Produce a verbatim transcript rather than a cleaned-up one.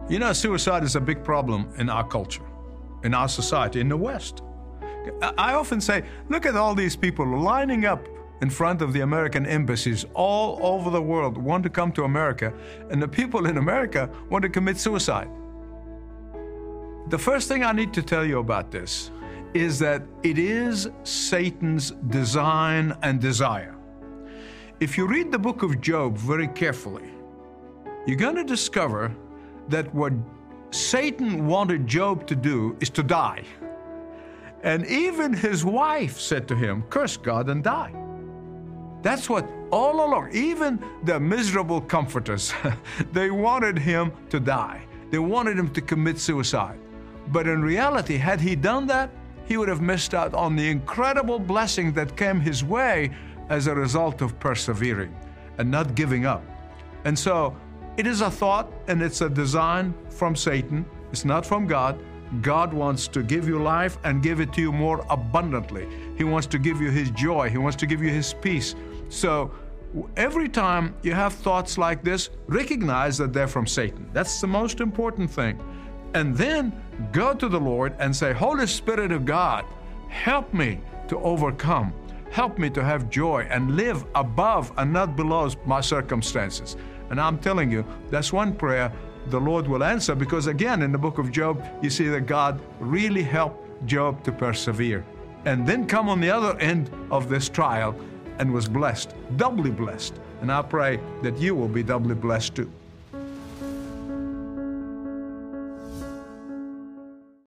You know, suicide is a big problem in our culture, in our society, in the West. I often say, look at all these people lining up in front of the American embassies all over the world, want to come to America, and the people in America want to commit suicide. The first thing I need to tell you about this is that it is Satan's design and desire. If you read the book of Job very carefully, you're going to discover that what Satan wanted Job to do is to die. And even his wife said to him, curse God and die. That's what all along, even the miserable comforters, they wanted him to die. They wanted him to commit suicide. But in reality, had he done that, he would have missed out on the incredible blessing that came his way as a result of persevering and not giving up. And so it is a thought and it's a design from Satan. It's not from God. God wants to give you life and give it to you more abundantly. He wants to give you His joy. He wants to give you His peace. So every time you have thoughts like this, recognize that they're from Satan. That's the most important thing. And then go to the Lord and say, Holy Spirit of God, help me to overcome. Help me to have joy and live above and not below my circumstances. And I'm telling you, that's one prayer the Lord will answer, because again, in the book of Job, you see that God really helped Job to persevere. And then come on the other end of this trial and was blessed, doubly blessed. And I pray that you will be doubly blessed too.